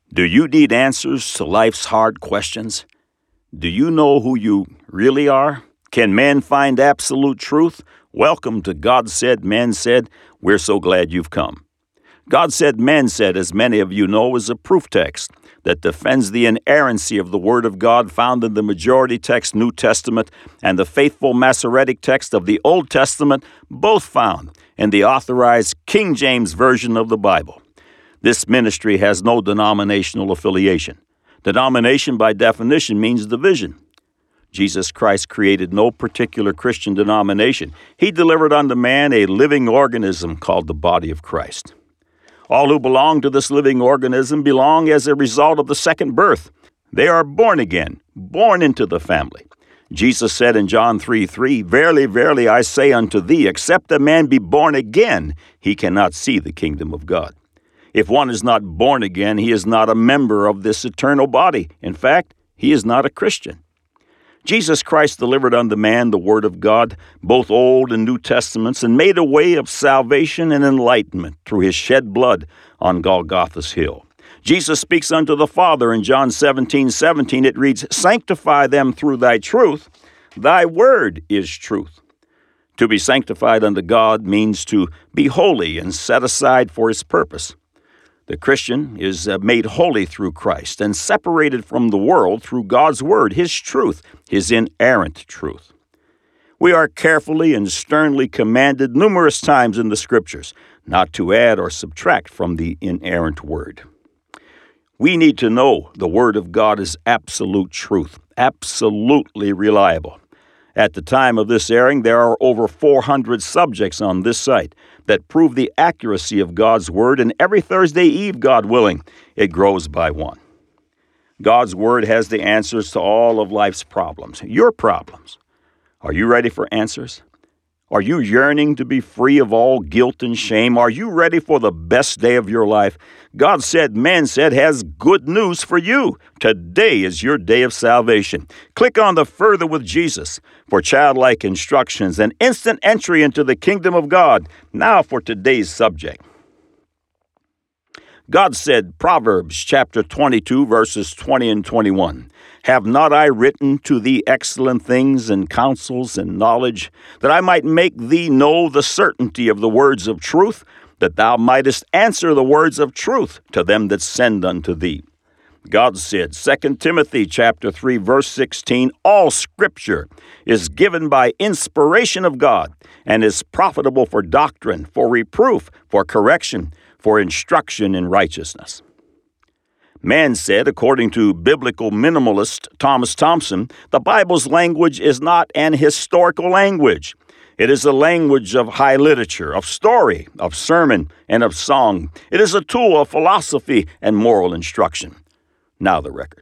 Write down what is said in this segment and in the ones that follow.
Do you need answers to life's hard questions? Do you know who you really are? Can man find absolute truth? Welcome to God Said, Man Said. We're so glad you've come. God Said, Man Said, as many of you know, is a proof text that defends the inerrancy of the Word of God found in the majority text New Testament and the faithful Masoretic text of the Old Testament, both found in the authorized King James Version of the Bible. This ministry has no denominational affiliation. Denomination, by definition, means division. Jesus Christ created no particular Christian denomination. He delivered unto man a living organism called the body of Christ. All who belong to this living organism belong as a result of the second birth. They are born again, born into the family. Jesus said in John 3:3, "Verily, verily, I say unto thee, except a man be born again, he cannot see the kingdom of God." If one is not born again, he is not a member of this eternal body. In fact, he is not a Christian. Jesus Christ delivered unto man the Word of God, both Old and New Testaments, and made a way of salvation and enlightenment through his shed blood on Golgotha's hill. Jesus speaks unto the Father in John 17:17. It reads, "Sanctify them through thy truth. Thy word is truth." To be sanctified unto God means to be holy and set aside for his purpose. The Christian is made holy through Christ and separated from the world through God's Word, His truth, His inerrant truth. We are carefully and sternly commanded numerous times in the Scriptures not to add or subtract from the inerrant Word. We need to know the Word of God is absolute truth, absolutely reliable. At the time of this airing, there are over 400 subjects on this site that prove the accuracy of God's Word, and every Thursday Eve, God willing, it grows by one. God's Word has the answers to all of life's problems, your problems. Are you ready for answers? Are you yearning to be free of all guilt and shame? Are you ready for the best day of your life? God Said, Man Said has good news for you. Today is your day of salvation. Click on the Further with Jesus for childlike instructions and instant entry into the kingdom of God. Now for today's subject. God said, Proverbs chapter 22, verses 20 and 21, "Have not I written to thee excellent things and counsels and knowledge, that I might make thee know the certainty of the words of truth, that thou mightest answer the words of truth to them that send unto thee?" God said, 2 Timothy chapter 3, verse 16, "All Scripture is given by inspiration of God, and is profitable for doctrine, for reproof, for correction, for instruction in righteousness." Man said, according to biblical minimalist Thomas Thompson, the Bible's language is not an historical language. It is a language of high literature, of story, of sermon, and of song. It is a tool of philosophy and moral instruction. Now the record.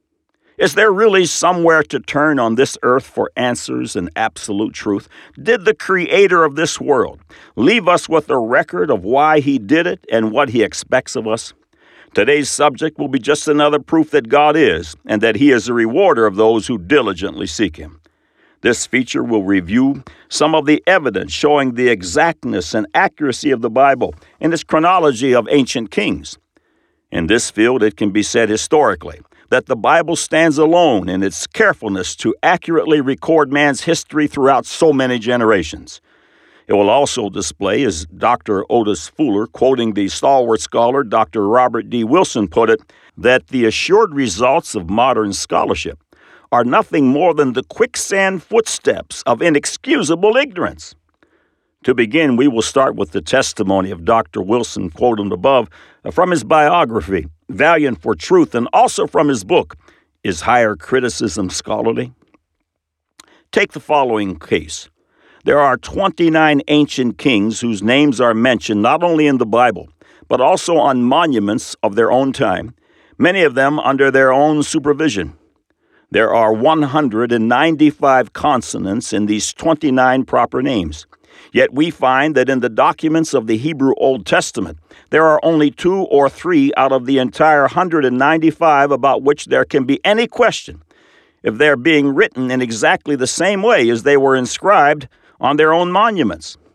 Is there really somewhere to turn on this earth for answers and absolute truth? Did the Creator of this world leave us with a record of why He did it and what He expects of us? Today's subject will be just another proof that God is, and that He is a rewarder of those who diligently seek Him. This feature will review some of the evidence showing the exactness and accuracy of the Bible and its chronology of ancient kings. In this field, it can be said historically that the Bible stands alone in its carefulness to accurately record man's history throughout so many generations. It will also display, as Dr. Otis Fuller, quoting the stalwart scholar Dr. Robert D. Wilson, put it, that the assured results of modern scholarship are nothing more than the quicksand footsteps of inexcusable ignorance. To begin, we will start with the testimony of Dr. Wilson, quoted above, from his biography, Valiant for Truth, and also from his book, Is Higher Criticism Scholarly? Take the following case. There are 29 ancient kings whose names are mentioned not only in the Bible, but also on monuments of their own time, many of them under their own supervision. There are 195 consonants in these 29 proper names. Yet we find that in the documents of the Hebrew Old Testament, there are only 2 or 3 out of the entire 195 about which there can be any question if they're being written in exactly the same way as they were inscribed on their own monuments.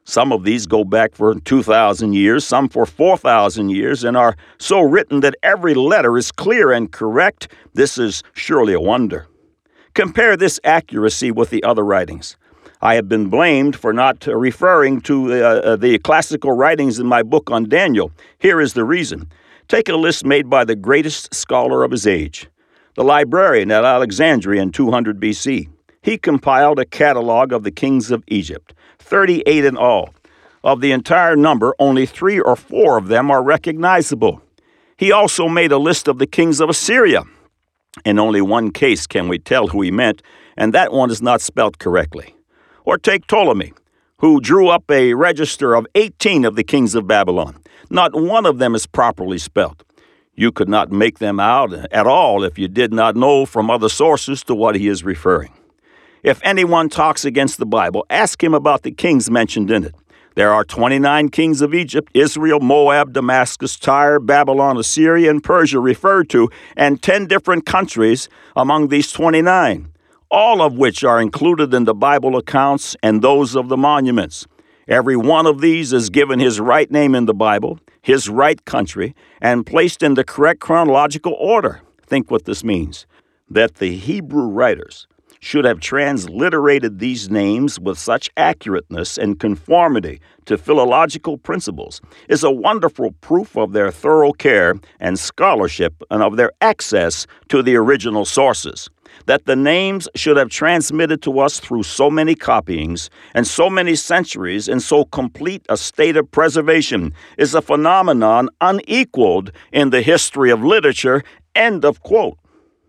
Some of these go back for 2,000 years, some for 4,000 years, and are so written that every letter is clear and correct. This is surely a wonder. Compare this accuracy with the other writings. I have been blamed for not referring to the classical writings in my book on Daniel. Here is the reason. Take a list made by the greatest scholar of his age, the librarian at Alexandria in 200 BC. He compiled a catalog of the kings of Egypt, 38 in all. Of the entire number, only 3 or 4 of them are recognizable. He also made a list of the kings of Assyria. In only one case can we tell who he meant, and that one is not spelt correctly. Or take Ptolemy, who drew up a register of 18 of the kings of Babylon. Not one of them is properly spelt. You could not make them out at all if you did not know from other sources to what he is referring. If anyone talks against the Bible, ask him about the kings mentioned in it. There are 29 kings of Egypt, Israel, Moab, Damascus, Tyre, Babylon, Assyria, and Persia referred to, and 10 different countries among these 29, all of which are included in the Bible accounts and those of the monuments. Every one of these is given his right name in the Bible, his right country, and placed in the correct chronological order. Think what this means. That the Hebrew writers should have transliterated these names with such accurateness and conformity to philological principles is a wonderful proof of their thorough care and scholarship and of their access to the original sources. That the names should have transmitted to us through so many copyings and so many centuries in so complete a state of preservation is a phenomenon unequaled in the history of literature. End of quote.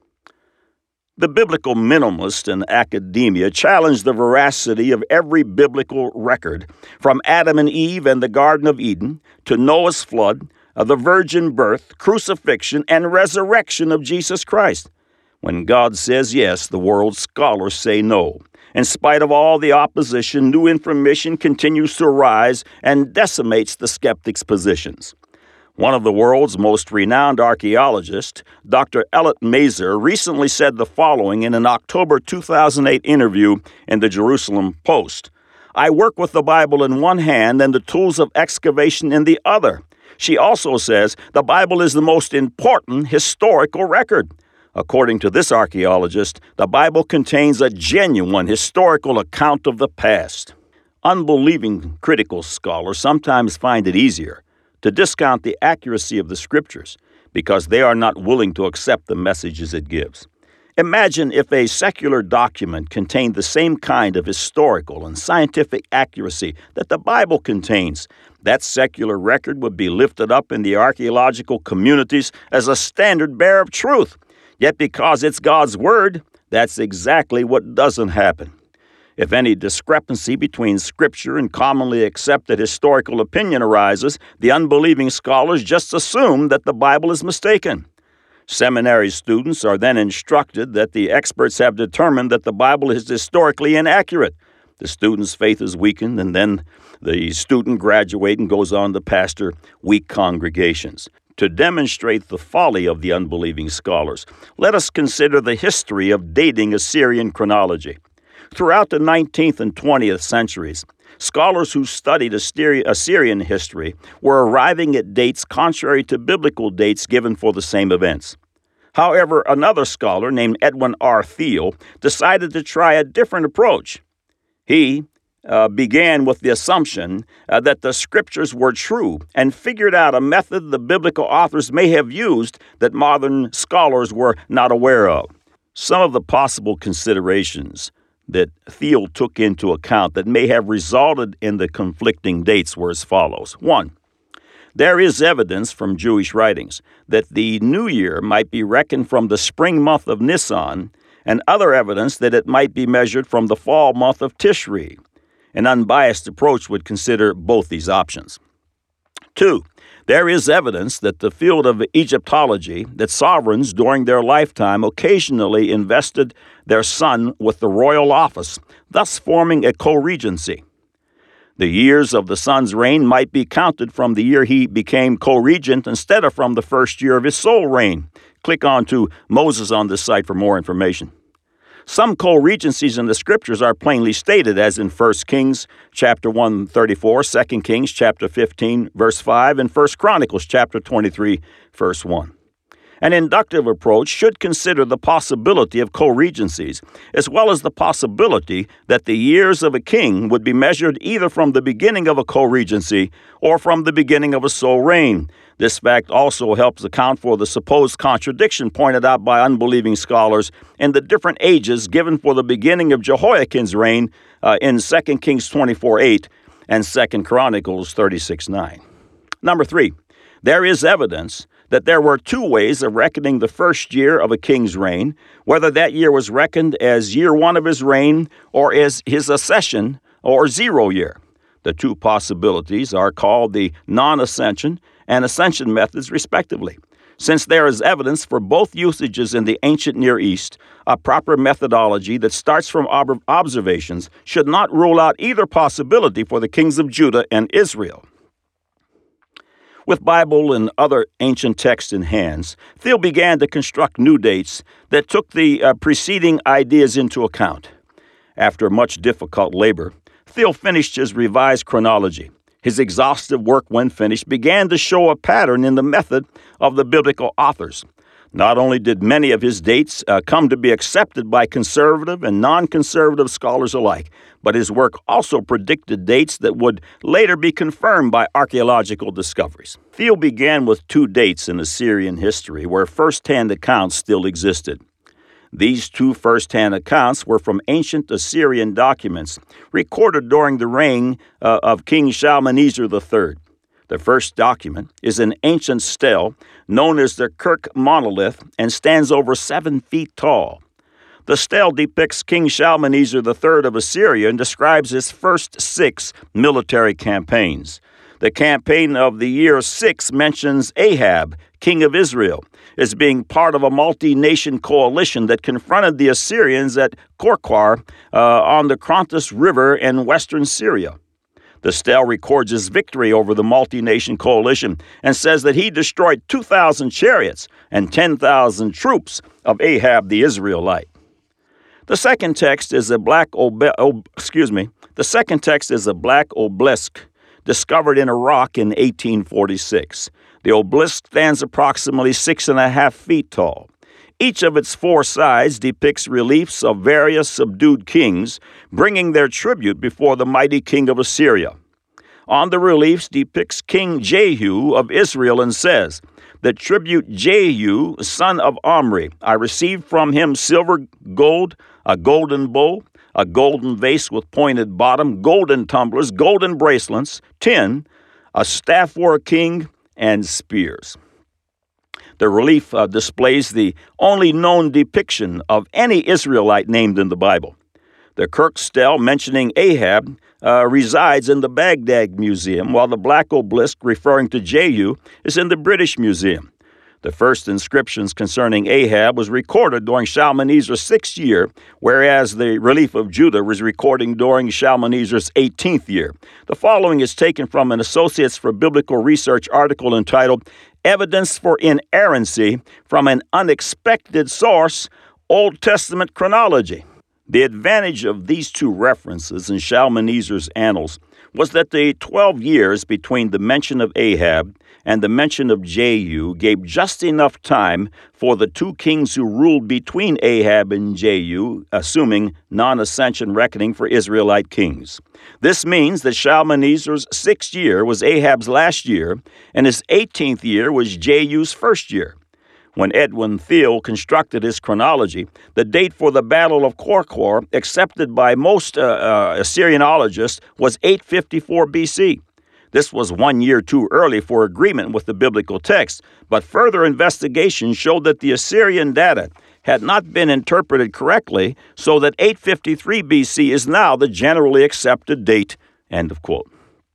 The biblical minimalist in academia challenged the veracity of every biblical record, from Adam and Eve and the Garden of Eden to Noah's flood, the virgin birth, crucifixion, and resurrection of Jesus Christ. When God says yes, the world's scholars say no. In spite of all the opposition, new information continues to arise and decimates the skeptics' positions. One of the world's most renowned archaeologists, Dr. Elliot Mazur, recently said the following in an October 2008 interview in the Jerusalem Post. "I work with the Bible in one hand and the tools of excavation in the other." She also says the Bible is the most important historical record. According to this archaeologist, the Bible contains a genuine historical account of the past. Unbelieving critical scholars sometimes find it easier to discount the accuracy of the Scriptures because they are not willing to accept the messages it gives. Imagine if a secular document contained the same kind of historical and scientific accuracy that the Bible contains. That secular record would be lifted up in the archaeological communities as a standard bearer of truth. Yet because it's God's Word, that's exactly what doesn't happen. If any discrepancy between Scripture and commonly accepted historical opinion arises, the unbelieving scholars just assume that the Bible is mistaken. Seminary students are then instructed that the experts have determined that the Bible is historically inaccurate. The student's faith is weakened, and then the student graduates and goes on to pastor weak congregations. To demonstrate the folly of the unbelieving scholars, let us consider the history of dating Assyrian chronology. Throughout the 19th and 20th centuries, scholars who studied Assyrian history were arriving at dates contrary to biblical dates given for the same events. However, another scholar named Edwin R. Thiel decided to try a different approach. He began with the assumption that the Scriptures were true and figured out a method the biblical authors may have used that modern scholars were not aware of. Some of the possible considerations that Thiel took into account that may have resulted in the conflicting dates were as follows. 1. There is evidence from Jewish writings that the new year might be reckoned from the spring month of Nisan, and other evidence that it might be measured from the fall month of Tishri. An unbiased approach would consider both these options. 2. There is evidence that the field of Egyptology, that sovereigns during their lifetime occasionally invested their son with the royal office, thus forming a co-regency. The years of the son's reign might be counted from the year he became co-regent instead of from the first year of his sole reign. Click on to Moses on this site for more information. Some co-regencies in the scriptures are plainly stated, as in 1 Kings chapter 134, 2 Kings chapter 15, verse 5, and 1 Chronicles chapter 23, verse 1. An inductive approach should consider the possibility of co-regencies, as well as the possibility that the years of a king would be measured either from the beginning of a co-regency or from the beginning of a sole reign. This fact also helps account for the supposed contradiction pointed out by unbelieving scholars in the different ages given for the beginning of Jehoiakim's reign in 2 Kings 24:8 and 2 Chronicles 36:9. Number 3, there is evidence that there were two ways of reckoning the first year of a king's reign, whether that year was reckoned as year 1 of his reign or as his accession or 0 year. The two possibilities are called the non-ascension and ascension methods, respectively. Since there is evidence for both usages in the ancient Near East, a proper methodology that starts from observations should not rule out either possibility for the kings of Judah and Israel. With Bible and other ancient texts in hands, Thiel began to construct new dates that took the preceding ideas into account. After much difficult labor, Thiel finished his revised chronology. His exhaustive work, when finished, began to show a pattern in the method of the biblical authors. Not only did many of his dates come to be accepted by conservative and non-conservative scholars alike, but his work also predicted dates that would later be confirmed by archaeological discoveries. Thiel began with two dates in Assyrian history where first-hand accounts still existed. These two first-hand accounts were from ancient Assyrian documents recorded during the reign of King Shalmaneser III. The first document is an ancient stele known as the Kirk monolith and stands over 7 feet tall. The stele depicts King Shalmaneser III of Assyria and describes his first 6 military campaigns. The campaign of the year 6 mentions Ahab, king of Israel, as being part of a multi-nation coalition that confronted the Assyrians at Korquar on the Krontus River in western Syria. The stele records his victory over the multi-nation coalition and says that he destroyed 2,000 chariots and 10,000 troops of Ahab the Israelite. The second text is a black obelisk discovered in Iraq in 1846. The obelisk stands approximately 6.5 feet tall. Each of its 4 sides depicts reliefs of various subdued kings bringing their tribute before the mighty king of Assyria. On the reliefs depicts King Jehu of Israel and says, "The tribute Jehu, son of Omri, I received from him silver, gold, a golden bowl, a golden vase with pointed bottom, golden tumblers, golden bracelets, tin, a staff for a king, and spears." The relief displays the only known depiction of any Israelite named in the Bible. The Kirk stele mentioning Ahab resides in the Baghdad Museum, while the black obelisk referring to Jehu is in the British Museum. The first inscriptions concerning Ahab was recorded during Shalmaneser's 6th year, whereas the relief of Judah was recorded during Shalmaneser's 18th year. The following is taken from an Associates for Biblical Research article entitled Evidence for Inerrancy from an Unexpected Source, Old Testament Chronology. The advantage of these two references in Shalmaneser's annals was that the 12 years between the mention of Ahab and the mention of Jehu gave just enough time for the two kings who ruled between Ahab and Jehu, assuming non-ascension reckoning for Israelite kings. This means that Shalmaneser's 6th year was Ahab's last year, and his 18th year was Jehu's first year. When Edwin Thiel constructed his chronology, the date for the Battle of Korquar, accepted by most Assyrianologists, was 854 BC. This was 1 year too early for agreement with the biblical text, but further investigation showed that the Assyrian data had not been interpreted correctly, so that 853 BC is now the generally accepted date. End of quote.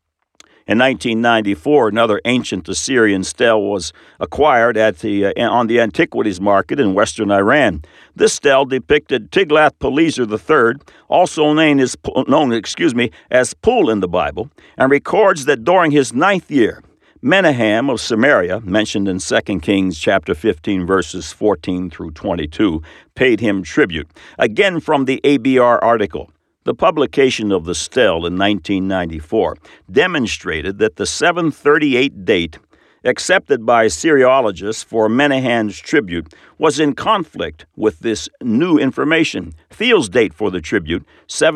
In 1994, another ancient Assyrian stele was acquired on the antiquities market in western Iran. This stele depicted Tiglath-Pileser III, also known as Pul in the Bible, and records that during his 9th year, Menahem of Samaria, mentioned in 2 Kings chapter 15, verses 14 through 22, paid him tribute. Again from the ABR article, the publication of the Stele in 1994 demonstrated that the 738 date accepted by Assyriologists for Menahem's tribute was in conflict with this new information. Thiel's date for the tribute,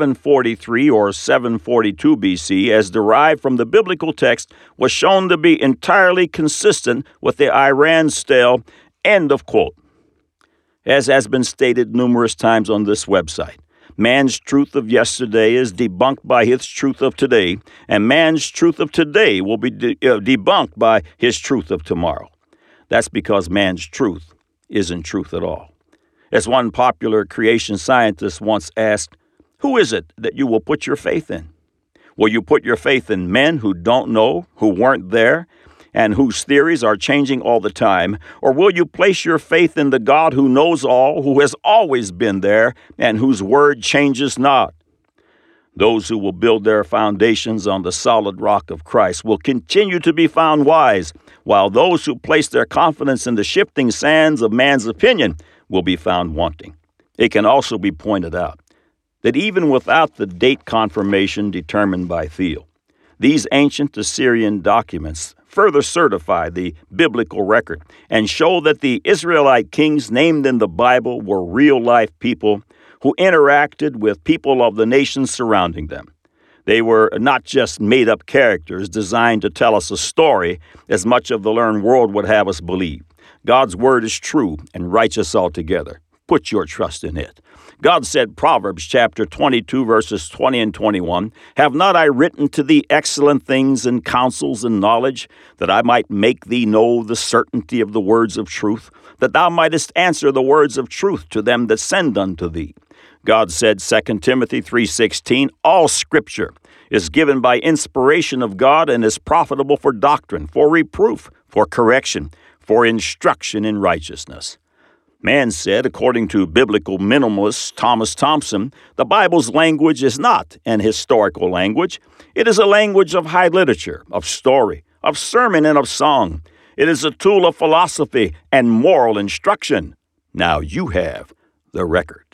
743 or 742 BC, as derived from the biblical text, was shown to be entirely consistent with the Iran Stele. End of quote. As has been stated numerous times on this website, man's truth of yesterday is debunked by his truth of today, and man's truth of today will be debunked by his truth of tomorrow. That's because man's truth isn't truth at all. As one popular creation scientist once asked, who is it that you will put your faith in? Will you put your faith in men who don't know, who weren't there, and whose theories are changing all the time? Or will you place your faith in the God who knows all, who has always been there, and whose word changes not? Those who will build their foundations on the solid rock of Christ will continue to be found wise, while those who place their confidence in the shifting sands of man's opinion will be found wanting. It can also be pointed out that even without the date confirmation determined by Thiel, these ancient Assyrian documents further certify the biblical record and show that the Israelite kings named in the Bible were real-life people who interacted with people of the nations surrounding them. They were not just made-up characters designed to tell us a story, as much of the learned world would have us believe. God's word is true and righteous altogether. Put your trust in it. God said, Proverbs chapter 22, verses 20 and 21, Have not I written to thee excellent things and counsels and knowledge, that I might make thee know the certainty of the words of truth, that thou mightest answer the words of truth to them that send unto thee? God said, 2 Timothy 3:16, All Scripture is given by inspiration of God and is profitable for doctrine, for reproof, for correction, for instruction in righteousness. Man said, according to biblical minimalist Thomas Thompson, the Bible's language is not an historical language. It is a language of high literature, of story, of sermon, and of song. It is a tool of philosophy and moral instruction. Now you have the record.